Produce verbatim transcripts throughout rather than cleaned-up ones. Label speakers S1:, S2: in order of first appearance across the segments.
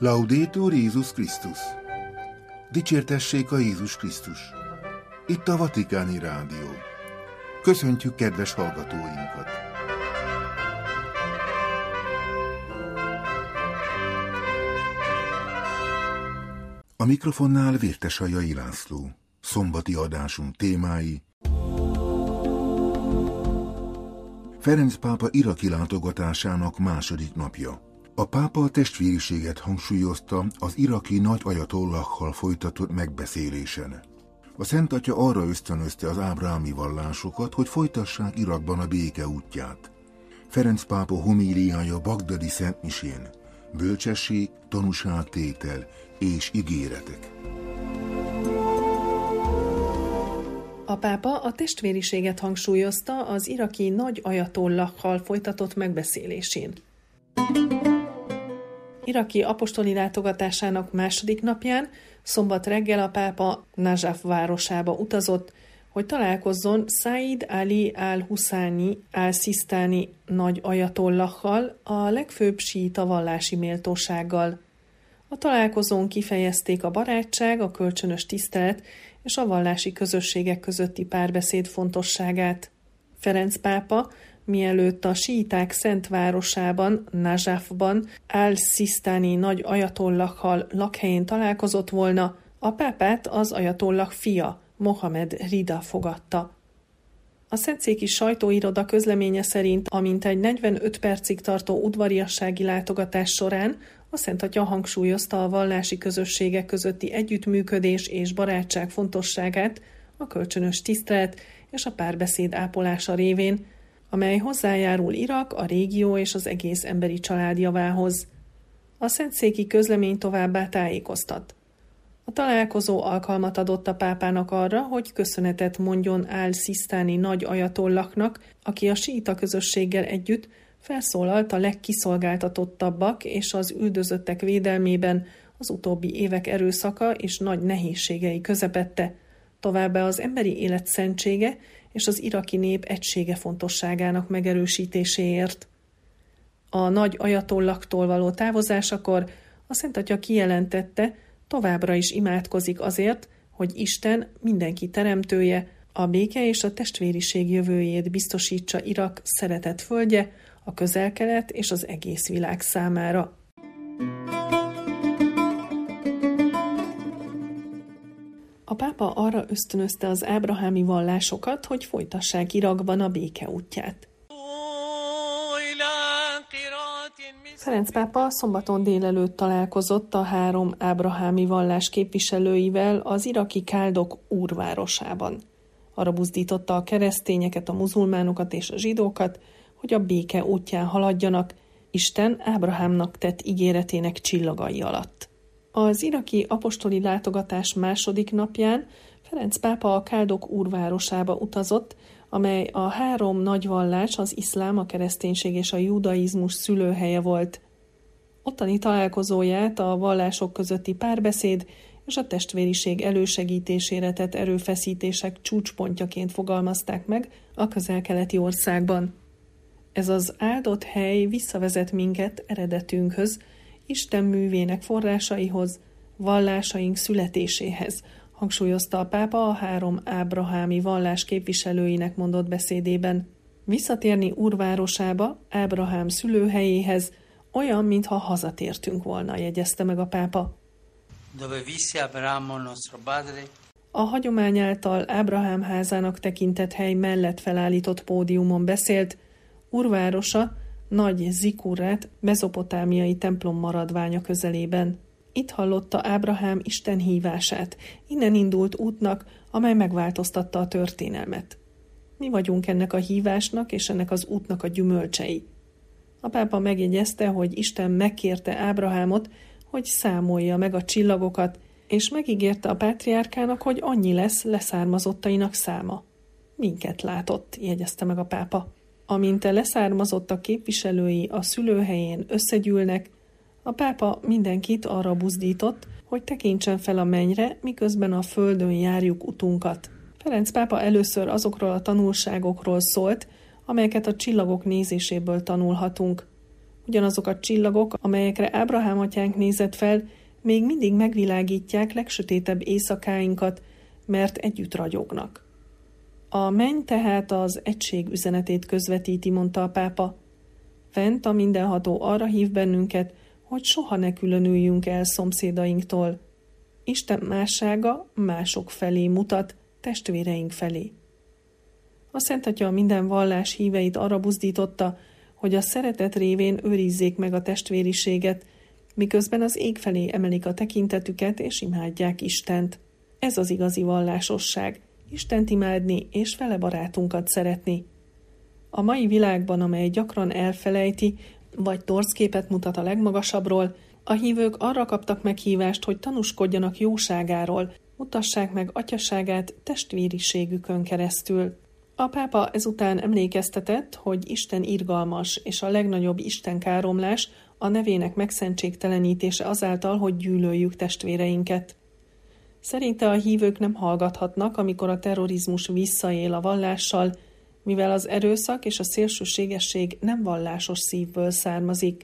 S1: Laudetur Jézus Krisztus! Dicsértessék a Jézus Krisztus! Itt a Vatikáni Rádió. Köszöntjük kedves hallgatóinkat! A mikrofonnál Vértesajai László. Szombati adásunk témái: Ferenc pápa iraki látogatásának második napja. A pápa a testvériséget hangsúlyozta az iraki nagy ajatollahhal folytatott megbeszélésen. A Szent Atya arra ösztönözte az ábrahámi vallásokat, hogy folytassák Irakban a béke útját. Ferenc pápa homíliája bagdadi szentmisén: bölcsesség, tanúságtétel és ígéretek.
S2: A pápa a testvériséget hangsúlyozta az iraki nagy ajatollahhal folytatott megbeszélésén. Iraki apostoli látogatásának második napján szombat reggel a pápa Najaf városába utazott, hogy találkozzon Said Ali al-Husani al-Sistani nagy ajatollahhal, a legfőbb síita vallási méltósággal. A találkozón kifejezték a barátság, a kölcsönös tisztelet és a vallási közösségek közötti párbeszéd fontosságát. Ferenc pápa, mielőtt a síiták szent városában, Najafban, al-Sistani nagy ajatollahhal lakhelyén találkozott volna, a pápát az ajatollah fia, Mohamed Rida fogadta. A szentszéki sajtóiroda közleménye szerint a mintegy negyvenöt percig tartó udvariassági látogatás során a Szent Atya hangsúlyozta a vallási közösségek közötti együttműködés és barátság fontosságát a kölcsönös tisztelet és a párbeszéd ápolása révén, amely hozzájárul Irak, a régió és az egész emberi család javához. A szentszéki közlemény továbbá tájékoztat. A találkozó alkalmat adott a pápának arra, hogy köszönetet mondjon al-Sistani nagy ajatollahnak, aki a síita közösséggel együtt felszólalt a legkiszolgáltatottabbak és az üldözöttek védelmében az utóbbi évek erőszaka és nagy nehézségei közepette, továbbá az emberi élet szentsége és az iraki nép egysége fontosságának megerősítéséért. A nagy ajatollahtól való távozásakor a Szent Atya kijelentette, továbbra is imádkozik azért, hogy Isten, mindenki teremtője, a béke és a testvériség jövőjét biztosítsa Irak szeretett földje, a Közel-Kelet és az egész világ számára. A pápa arra ösztönözte az ábrahámi vallásokat, hogy folytassák Irakban a béke útját. Ferenc pápa szombaton délelőtt találkozott a három ábrahámi vallás képviselőivel az iraki Káldok úrvárosában. Arra buzdította a keresztényeket, a muzulmánokat és a zsidókat, hogy a béke útján haladjanak, Isten Ábrahámnak tett ígéretének csillagai alatt. Az iraki apostoli látogatás második napján Ferenc pápa a Káldok úrvárosába utazott, amely a három nagy vallás, az iszlám, a kereszténység és a judaizmus szülőhelye volt. Ottani találkozóját a vallások közötti párbeszéd és a testvériség elősegítésére tett erőfeszítések csúcspontjaként fogalmazták meg a közel-keleti országban. Ez az áldott hely visszavezet minket eredetünkhöz, Isten művének forrásaihoz, vallásaink születéséhez, hangsúlyozta a pápa a három ábrahámi vallás képviselőinek mondott beszédében. Visszatérni úrvárosába, Ábrahám szülőhelyéhez, olyan, mintha hazatértünk volna, jegyezte meg a pápa. A hagyomány által Ábrahám házának tekintett hely mellett felállított pódiumon beszélt, úrvárosa Nagy Zikurát, mezopotámiai templom maradványa közelében. Itt hallotta Ábrahám Isten hívását, innen indult útnak, amely megváltoztatta a történelmet. Mi vagyunk ennek a hívásnak és ennek az útnak a gyümölcsei. A pápa megjegyezte, hogy Isten megkérte Ábrahámot, hogy számolja meg a csillagokat, és megígérte a pátriárkának, hogy annyi lesz leszármazottainak száma. Minket látott, jegyezte meg a pápa. Amint a leszármazottak képviselői a szülőhelyén összegyűlnek, a pápa mindenkit arra buzdított, hogy tekintsen fel a mennyre, miközben a földön járjuk utunkat. Ferenc pápa először azokról a tanulságokról szólt, amelyeket a csillagok nézéséből tanulhatunk. Ugyanazok a csillagok, amelyekre Ábrahám atyánk nézett fel, még mindig megvilágítják legsötétebb éjszakáinkat, mert együtt ragyognak. A menny tehát az egység üzenetét közvetíti, mondta a pápa. Fent a mindenható arra hív bennünket, hogy soha ne különüljünk el szomszédainktól. Isten mássága mások felé mutat, testvéreink felé. A Szent Atya minden vallás híveit arra buzdította, hogy a szeretet révén őrizzék meg a testvériséget, miközben az ég felé emelik a tekintetüket és imádják Istent. Ez az igazi vallásosság, Istent imádni és vele barátunkat szeretni. A mai világban, amely gyakran elfelejti, vagy torcképet mutat a legmagasabbról, a hívők arra kaptak meghívást, hogy tanúskodjanak jóságáról, mutassák meg atyaságát testvériségükön keresztül. A pápa ezután emlékeztetett, hogy Isten irgalmas, és a legnagyobb istenkáromlás a nevének megszentségtelenítése azáltal, hogy gyűlöljük testvéreinket. Szerinte a hívők nem hallgathatnak, amikor a terrorizmus visszaél a vallással, mivel az erőszak és a szélsőségesség nem vallásos szívből származik.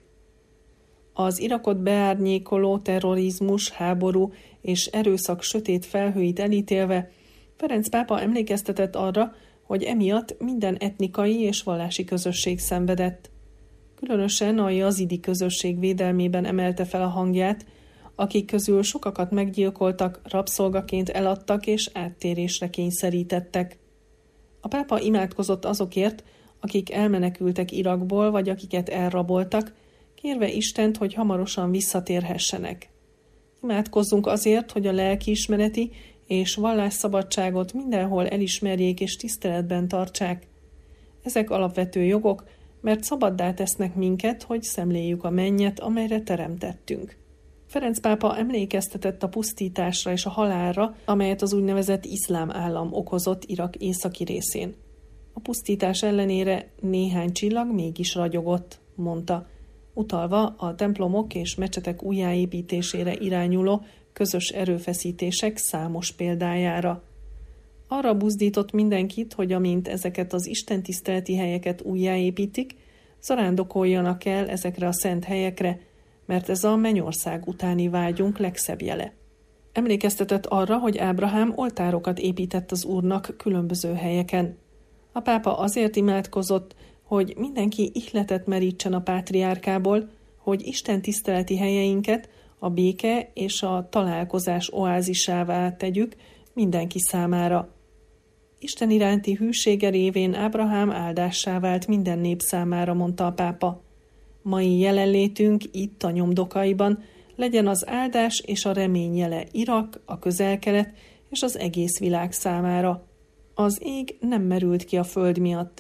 S2: Az Irakot beárnyékoló terrorizmus, háború és erőszak sötét felhőit elítélve, Ferenc pápa emlékeztetett arra, hogy emiatt minden etnikai és vallási közösség szenvedett. Különösen a jazidi közösség védelmében emelte fel a hangját, akik közül sokakat meggyilkoltak, rabszolgaként eladtak és áttérésre kényszerítettek. A pápa imádkozott azokért, akik elmenekültek Irakból, vagy akiket elraboltak, kérve Istent, hogy hamarosan visszatérhessenek. Imádkozzunk azért, hogy a lelkiismereti és vallásszabadságot mindenhol elismerjék és tiszteletben tartsák. Ezek alapvető jogok, mert szabaddá tesznek minket, hogy szemléljük a mennyet, amelyre teremtettünk. Ferenc pápa emlékeztetett a pusztításra és a halálra, amelyet az úgynevezett iszlám állam okozott Irak északi részén. A pusztítás ellenére néhány csillag mégis ragyogott, mondta, utalva a templomok és mecsetek újjáépítésére irányuló közös erőfeszítések számos példájára. Arra buzdított mindenkit, hogy amint ezeket az istentiszteleti helyeket újjáépítik, zarándokoljanak el ezekre a szent helyekre, mert ez a mennyország utáni vágyunk legszebb jele. Emlékeztetett arra, hogy Ábrahám oltárokat épített az Úrnak különböző helyeken. A pápa azért imádkozott, hogy mindenki ihletet merítsen a pátriárkából, hogy Isten tiszteleti helyeinket a béke és a találkozás oázisává tegyük mindenki számára. Isten iránti hűsége révén Ábrahám áldássá vált minden nép számára, mondta a pápa. Mai jelenlétünk itt a nyomdokaiban legyen az áldás és a remény jele Irak, a Közel-Kelet és az egész világ számára. Az ég nem merült ki a föld miatt.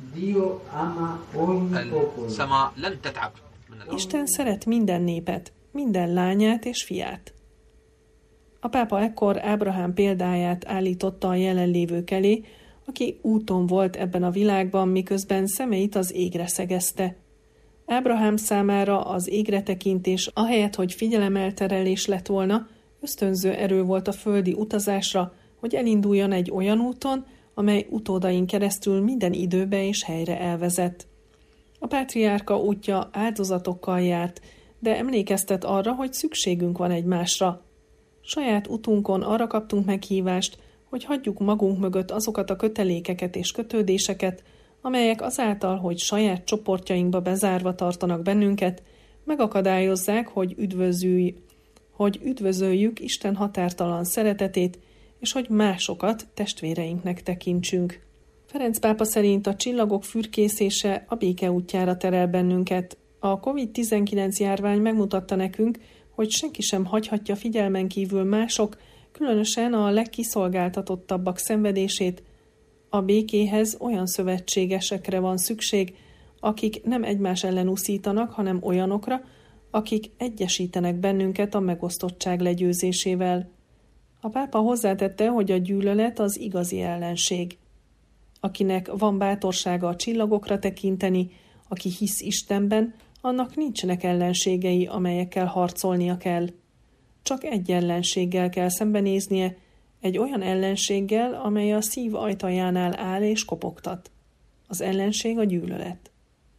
S2: Isten szeret minden népet, minden lányát és fiát. A pápa ekkor Ábrahám példáját állította a jelenlévők elé, aki úton volt ebben a világban, miközben szemeit az égre szegezte. Ábrahám számára az égre tekintés, ahelyett, hogy figyelemelterelés lett volna, ösztönző erő volt a földi utazásra, hogy elinduljon egy olyan úton, amely utódain keresztül minden időbe és helyre elvezet. A pátriárka útja áldozatokkal járt, de emlékeztet arra, hogy szükségünk van egymásra. Saját utunkon arra kaptunk meghívást, hogy hagyjuk magunk mögött azokat a kötelékeket és kötődéseket, amelyek azáltal, hogy saját csoportjainkba bezárva tartanak bennünket, megakadályozzák, hogy üdvözülj, hogy üdvözöljük Isten határtalan szeretetét, és hogy másokat testvéreinknek tekintsünk. Ferenc pápa szerint a csillagok fürkészése a béke útjára terel bennünket. A kovid tizenkilenc járvány megmutatta nekünk, hogy senki sem hagyhatja figyelmen kívül mások, különösen a legkiszolgáltatottabbak szenvedését. A békéhez olyan szövetségesekre van szükség, akik nem egymás ellen uszítanak, hanem olyanokra, akik egyesítenek bennünket a megosztottság legyőzésével. A pápa hozzátette, hogy a gyűlölet az igazi ellenség. Akinek van bátorsága a csillagokra tekinteni, aki hisz Istenben, annak nincsenek ellenségei, amelyekkel harcolnia kell. Csak egy ellenséggel kell szembenéznie, egy olyan ellenséggel, amely a szív ajtajánál áll és kopogtat. Az ellenség a gyűlölet.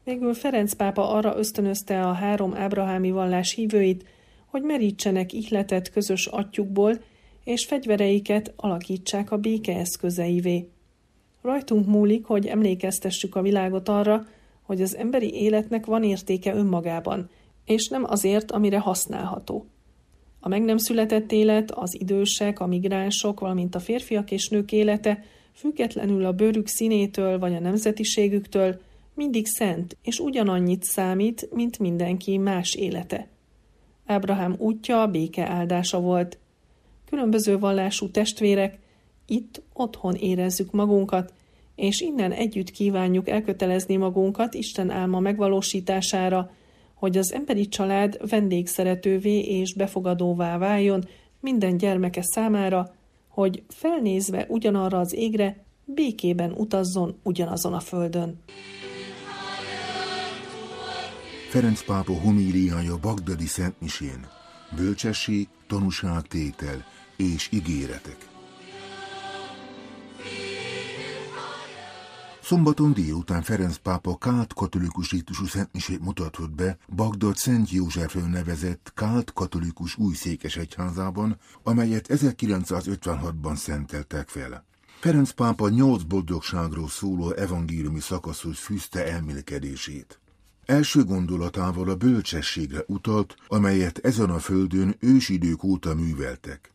S2: Végül Ferenc pápa arra ösztönözte a három ábrahámi vallás hívőit, hogy merítsenek ihletet közös atyjukból, és fegyvereiket alakítsák a béke eszközeivé. Rajtunk múlik, hogy emlékeztessük a világot arra, hogy az emberi életnek van értéke önmagában, és nem azért, amire használható. A meg nem született élet, az idősek, a migránsok, valamint a férfiak és nők élete, függetlenül a bőrük színétől vagy a nemzetiségüktől, mindig szent, és ugyanannyit számít, mint mindenki más élete. Ábrahám útja a béke áldása volt. Különböző vallású testvérek, itt otthon érezzük magunkat, és innen együtt kívánjuk elkötelezni magunkat Isten álma megvalósítására, hogy az emberi család vendégszeretővé és befogadóvá váljon minden gyermeke számára, hogy felnézve ugyanarra az égre, békében utazzon ugyanazon a földön.
S1: Ferenc pápa homíliája bagdadi szentmisén: bölcsesség, tanúságtétel és ígéretek. Szombaton délután Ferenc pápa kált katolikus ritusú szentmisét mutatott be Bagdad Szent Józsefről nevezett kált katolikus új székesegyházában, amelyet ezerkilencszázötvenhatban szenteltek fel. Ferenc pápa nyolc boldogságról szóló evangéliumi szakaszhoz fűzte elmélkedését. Első gondolatával a bölcsességre utalt, amelyet ezen a földön ősidők óta műveltek.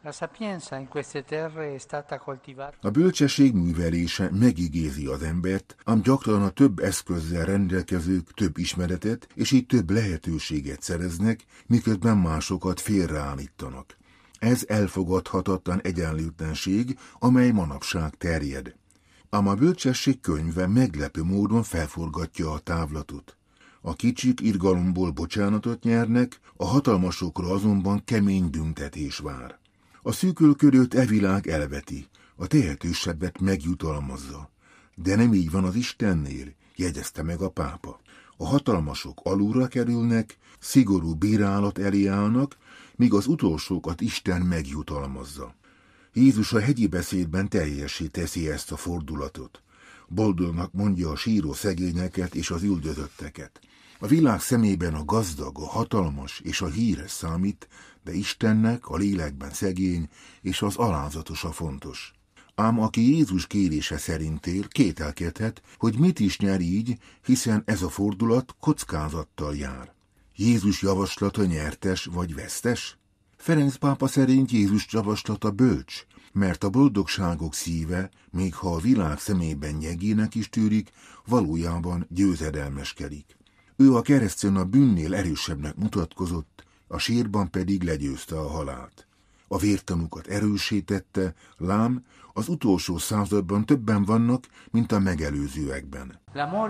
S1: A bölcsesség művelése megigézi az embert, ám gyakran a több eszközzel rendelkezők több ismeretet, és így több lehetőséget szereznek, miközben másokat félreállítanak. Ez elfogadhatatlan egyenlőtlenség, amely manapság terjed. Ám a bölcsesség könyve meglepő módon felforgatja a távlatot. A kicsik irgalomból bocsánatot nyernek, a hatalmasokra azonban kemény büntetés vár. A szűkölködőt e világ elveti, a tehetősebbet megjutalmazza. De nem így van az Istennél, jegyezte meg a pápa. A hatalmasok alulra kerülnek, szigorú bírálat elé állnak, míg az utolsókat Isten megjutalmazza. Jézus a hegyi beszédben teljessé teszi ezt a fordulatot. Boldognak mondja a síró szegényeket és az üldözötteket. A világ szemében a gazdag, a hatalmas és a híres számít, de Istennek a lélekben szegény és az alázatos a fontos. Ám aki Jézus kérése szerint él, kételkedhet, hogy mit is nyer így, hiszen ez a fordulat kockázattal jár. Jézus javaslata nyertes vagy vesztes? Ferenc pápa szerint Jézus javaslata bölcs, mert a boldogságok szíve, még ha a világ szemében nyegének is tűrik, valójában győzedelmeskedik. Ő a kereszten a bűnnél erősebbnek mutatkozott, a sírban pedig legyőzte a halált. A vértanukat erősítette, lám, az utolsó században többen vannak, mint a megelőzőekben.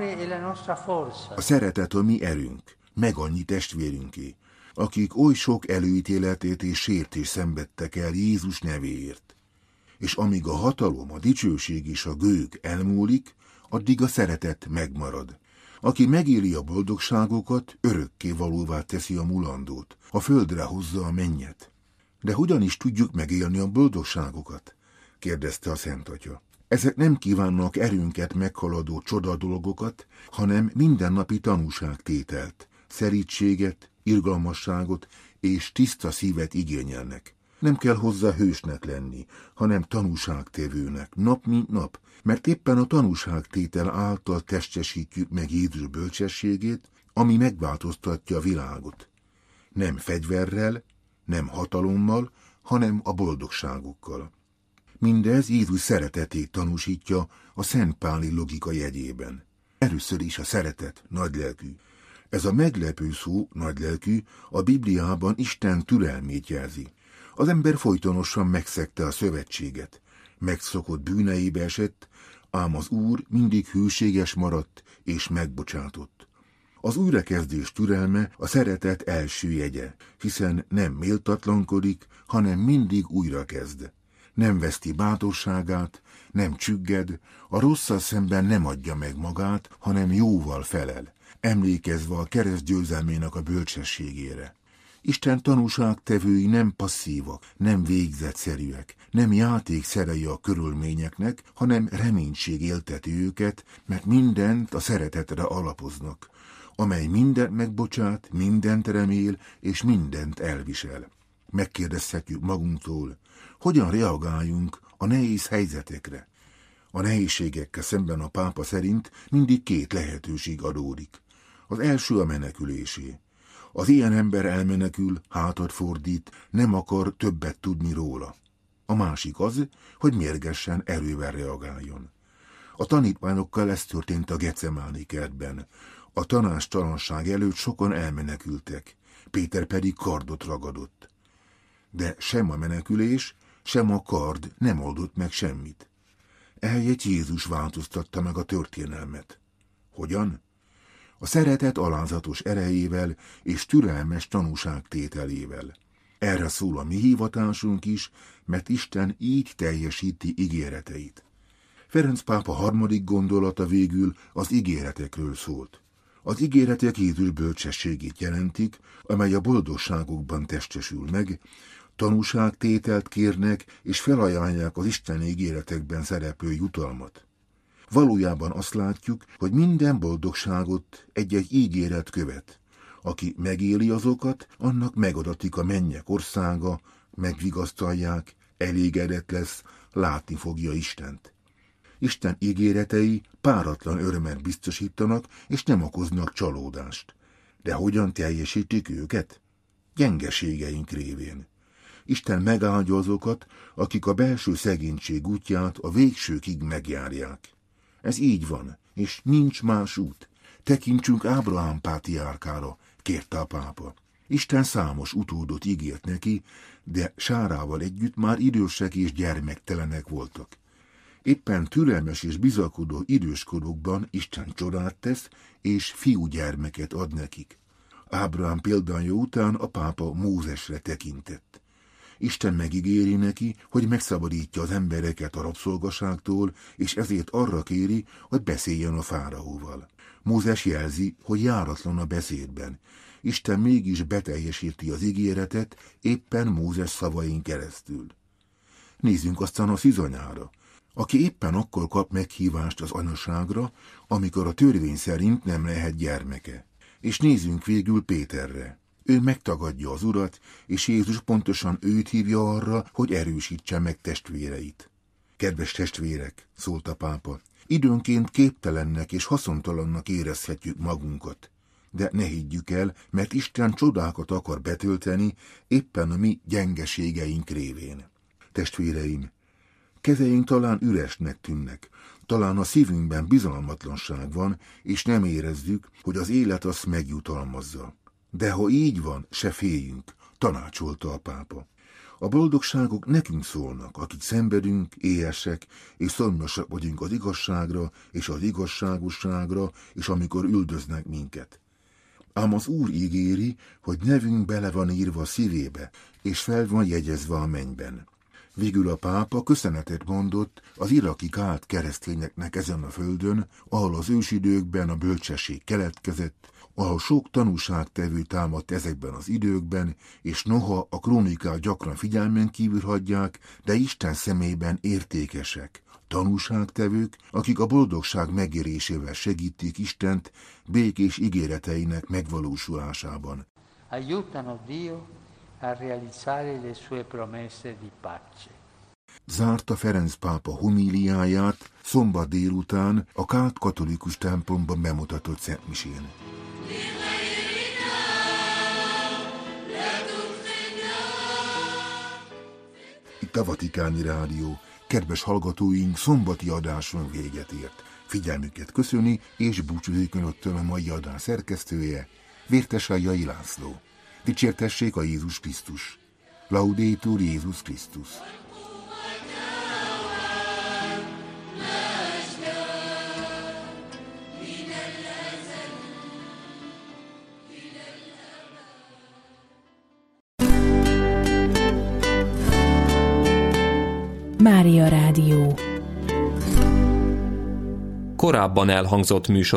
S1: A szeretet a mi erőnk, meg annyi testvérünké, akik oly sok előítéletét és sértést szenvedtek el Jézus nevéért. És amíg a hatalom, a dicsőség és a gőg elmúlik, addig a szeretet megmarad. Aki megéli a boldogságokat, örökké valóvá teszi a mulandót, a földre hozza a mennyet. De hogyan is tudjuk megélni a boldogságokat? Kérdezte a Szent Atya. Ezek nem kívánnak erőnket meghaladó csoda dolgokat, hanem mindennapi tanúságtételt, szerítséget, irgalmasságot és tiszta szívet igényelnek. Nem kell hozzá hősnek lenni, hanem tanúságtévőnek, nap mint nap, mert éppen a tanúságtétel által testesítjük meg Jézus bölcsességét, ami megváltoztatja a világot. Nem fegyverrel, nem hatalommal, hanem a boldogságukkal. Mindez Jézus szeretetét tanúsítja a szentpáli logika jegyében. Először is a szeretet nagylelkű. Ez a meglepő szó, nagylelkű, a Bibliában Isten türelmét jelzi. Az ember folytonosan megszegte a szövetséget, megszokott bűneibe esett, ám az Úr mindig hűséges maradt és megbocsátott. Az újrakezdés türelme a szeretet első jegye, hiszen nem méltatlankodik, hanem mindig újrakezd. Nem veszti bátorságát, nem csügged, a rosszal szemben nem adja meg magát, hanem jóval felel, emlékezve a kereszt győzelmének a bölcsességére. Isten tanúságtevői nem passzívak, nem végzetszerűek, nem játékszerei a körülményeknek, hanem reménység élteti őket, mert mindent a szeretetre alapoznak, amely mindent megbocsát, mindent remél és mindent elvisel. Megkérdezhetjük magunktól, hogyan reagáljunk a nehéz helyzetekre. A nehézségekkel szemben a pápa szerint mindig két lehetőség adódik. Az első a menekülésé. Az ilyen ember elmenekül, hátat fordít, nem akar többet tudni róla. A másik az, hogy mérgesen erővel reagáljon. A tanítványokkal ez történt a Gecemáni kertben. A tanácstalanság előtt sokan elmenekültek, Péter pedig kardot ragadott. De sem a menekülés, sem a kard nem oldott meg semmit. Ehelyett Jézus változtatta meg a történelmet. Hogyan? A szeretet alázatos erejével és türelmes tanúságtételével. Erre szól a mi hivatásunk is, mert Isten így teljesíti ígéreteit. Ferenc pápa harmadik gondolata végül az ígéretekről szólt. Az ígéretek Jézus bölcsességét jelentik, amely a boldogságokban testesül meg, tanúságtételt kérnek és felajánlják az Isten ígéretekben szereplő jutalmat. Valójában azt látjuk, hogy minden boldogságot egy-egy ígéret követ. Aki megéli azokat, annak megadatik a mennyek országa, megvigasztalják, elégedett lesz, látni fogja Istent. Isten ígéretei páratlan örömet biztosítanak, és nem okoznak csalódást. De hogyan teljesítik őket? Gyengeségeink révén. Isten megáldja azokat, akik a belső szegénység útját a végsőkig megjárják. Ez így van, és nincs más út. Tekintsünk Ábrahám pátriárkára, kérte a pápa. Isten számos utódot ígért neki, de Sárával együtt már idősek és gyermektelenek voltak. Éppen türelmes és bizakodó időskorukban Isten csodát tesz, és fiúgyermeket ad nekik. Ábrahám példánya után a pápa Mózesre tekintett. Isten megígéri neki, hogy megszabadítja az embereket a rabszolgaságtól, és ezért arra kéri, hogy beszéljen a fáraóval. Mózes jelzi, hogy járatlan a beszédben. Isten mégis beteljesíti az ígéretet éppen Mózes szavain keresztül. Nézzünk aztán a szűzanyára, aki éppen akkor kap meghívást az anyaságra, amikor a törvény szerint nem lehet gyermeke. És nézzünk végül Péterre. Ő megtagadja az Urat, és Jézus pontosan őt hívja arra, hogy erősítse meg testvéreit. Kedves testvérek, szólt a pápa, időnként képtelennek és haszontalannak érezhetjük magunkat. De ne higgyük el, mert Isten csodákat akar betölteni éppen a mi gyengeségeink révén. Testvéreim, kezeink talán üresnek tűnnek, talán a szívünkben bizalmatlanság van, és nem érezzük, hogy az élet azt megjutalmazza. De ha így van, se féljünk, tanácsolta a pápa. A boldogságok nekünk szólnak, akik szenvedünk, éhesek, és szomjasak vagyunk az igazságra és az igazságosságra, és amikor üldöznek minket. Ám az Úr ígéri, hogy nevünk bele van írva a szívébe, és fel van jegyezve a mennyben. Végül a pápa köszönetet mondott az iraki kált keresztényeknek ezen a földön, ahol az ősidőkben a bölcsesség keletkezett, ahol sok tanúságtevő támadt ezekben az időkben, és noha a krónikát gyakran figyelmen kívül hagyják, de Isten szemében értékesek. Tanúságtevők, akik a boldogság megérésével segítik Istent békés ígéreteinek megvalósulásában.
S3: Aiutano Dio a realizzare le sue promesse di pace.
S1: Zárta Ferenc pápa homíliáját szombat délután a kált katolikus templomban bemutatott szentmisén. Itt a Vatikáni Rádió. Kedves hallgatóink, szombati adáson véget ért. Figyelmüket köszöni, és búcsúzik önöktől a mai adás szerkesztője, Vértesai László. Dicsértessék a Jézus Krisztus. Laudetur Jézus Krisztus.
S4: Mária Rádió.
S5: Korábban elhangzott műsor